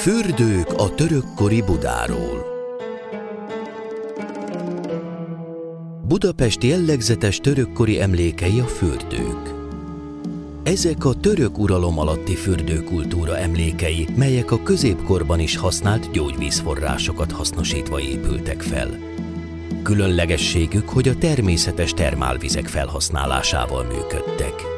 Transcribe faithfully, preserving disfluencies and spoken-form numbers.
Fürdők a törökkori Budáról. Budapest jellegzetes törökkori emlékei a fürdők. Ezek a török uralom alatti fürdőkultúra emlékei, melyek a középkorban is használt gyógyvízforrásokat hasznosítva épültek fel. Különlegességük, hogy a természetes termálvizek felhasználásával működtek.